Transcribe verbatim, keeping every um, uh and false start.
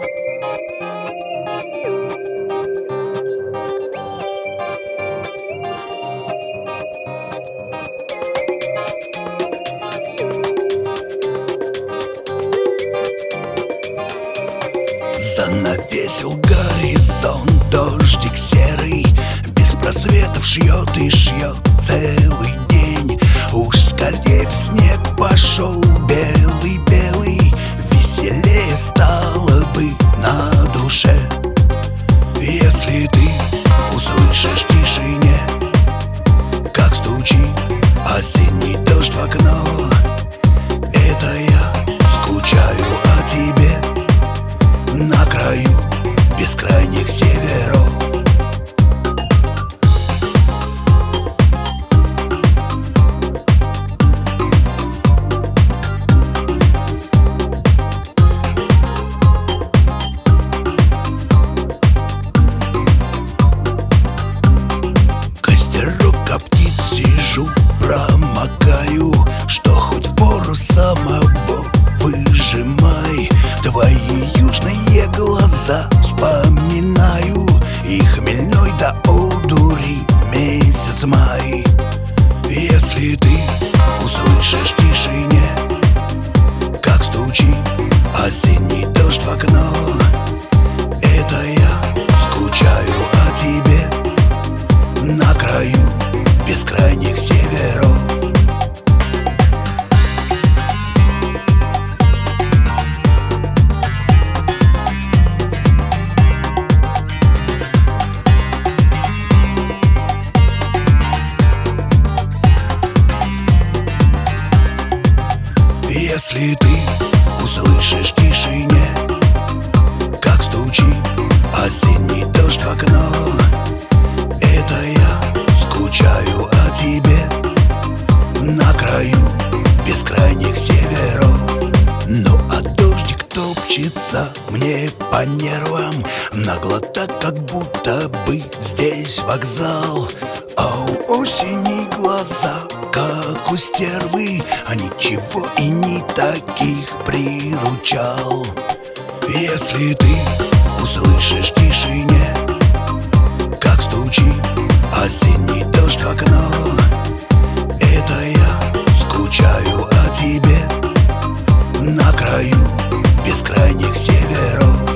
Занавесил горизонт дождик серый, без просветов шьет и шьет целый день. Уж скорее в снег пошел белый-белый, веселее стало бы на душе. Если ты услышишь в тишине, как стучит осенний дождь в окно, это я скучаю о тебе на краю бескрайних северов. Костерок коптит, сижу, промокаю, что хоть в пору самого выжимай. Твои южные глаза вспоминаю, и хмельной до одури месяц май. Если ты услышишь в тишине, как стучит осенний дождь в окно, это я скучаю о тебе на краю бескрайних северов. Если ты услышишь в тишине, как стучит осенний дождь в окно, это я скучаю о тебе на краю бескрайних северов. Ну а дождик топчется мне по нервам, нагло так, как будто бы здесь вокзал. А у осени глаза, как у стервы, а ничего и не таких приручал. Если ты услышишь в тишине, как стучит осенний дождь в окно, это я скучаю о тебе на краю бескрайних северов.